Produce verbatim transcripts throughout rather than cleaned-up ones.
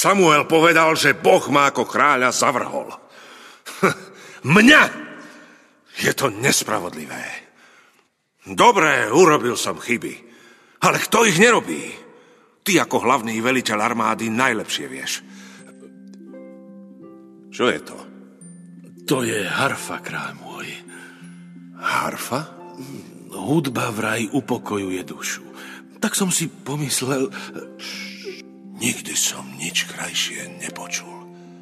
Samuel povedal, že Boh ma ako kráľa zavrhol. Mňa! Je to nespravodlivé. Dobre, urobil som chyby. Ale kto ich nerobí? Ty ako hlavný veliteľ armády najlepšie vieš. Čo je to? To je harfa, kráľ môj. Harfa? Hudba vraj upokojuje dušu. Tak som si pomyslel... Nikdy som nič krajšie nepočul.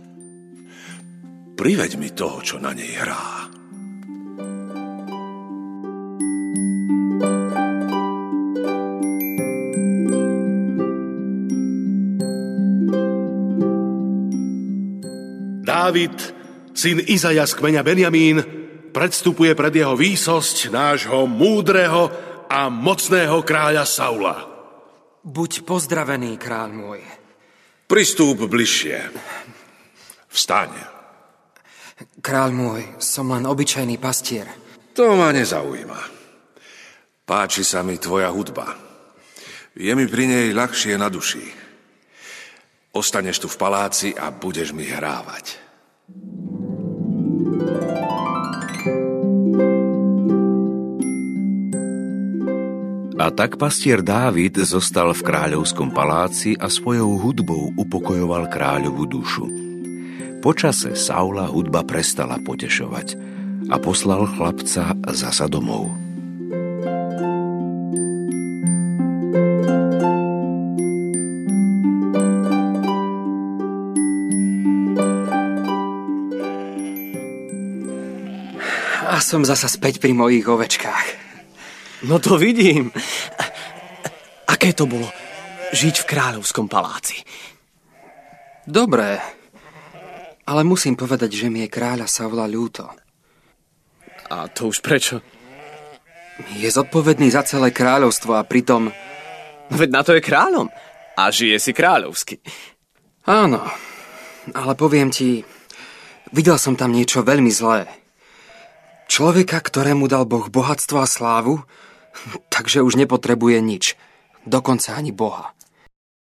Priveď mi toho, čo na nej hrá. Dávid, syn Izaja z kmeňa Benjamín, predstupuje pred jeho výsosť nášho múdreho a mocného kráľa Saula. Buď pozdravený, kráľ môj. Pristúp bližšie. Vstaň. Kráľ môj, som len obyčajný pastier. To ma nezaujíma. Páči sa mi tvoja hudba. Je mi pri nej ľahšie na duši. Ostaneš tu v paláci a budeš mi hrávať. A tak pastier Dávid zostal v kráľovskom paláci a svojou hudbou upokojoval kráľovú dušu. Počase Saula hudba prestala potešovať a poslal chlapca zasa domov. A som zasa späť pri mojich ovečkách. No to vidím. Aké to bolo žiť v kráľovskom paláci? Dobré, ale musím povedať, že mi je kráľa Saula ľúto. A to už prečo? Je zodpovedný za celé kráľovstvo a pritom... Veď na to je kráľom a žije si kráľovsky. Áno, ale poviem ti, videl som tam niečo veľmi zlé. Človeka, ktorému dal Boh bohatstvo a slávu, takže už nepotrebuje nič, dokonca ani Boha.